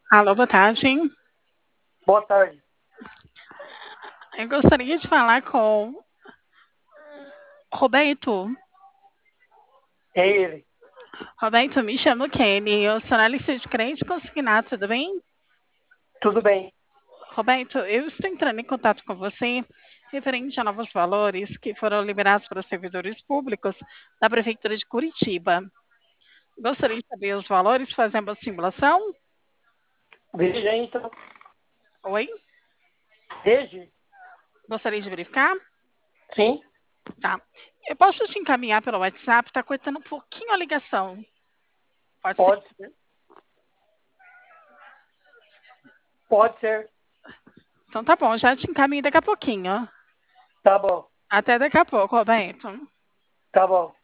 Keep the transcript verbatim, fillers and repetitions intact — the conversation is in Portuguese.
Alô, boa tarde. Boa tarde. Eu gostaria de falar com Roberto. É ele. Roberto, me chamo Kelly. Eu sou analista de crédito consignado, tudo bem? Tudo bem? Roberto, eu estou entrando em contato com você referente a novos valores que foram liberados para os servidores públicos da Prefeitura de Curitiba. Gostaria de saber os valores, fazer uma simulação? Veja aí, então. Oi? Veja. Gostaria de verificar? Sim, Tá. Eu posso te encaminhar pelo WhatsApp, está cortando um pouquinho a ligação. Pode ser? pode ser. Pode ser. Então tá bom, já te encaminho daqui a pouquinho. Tá bom. Até daqui a pouco, Roberto. Tá bom.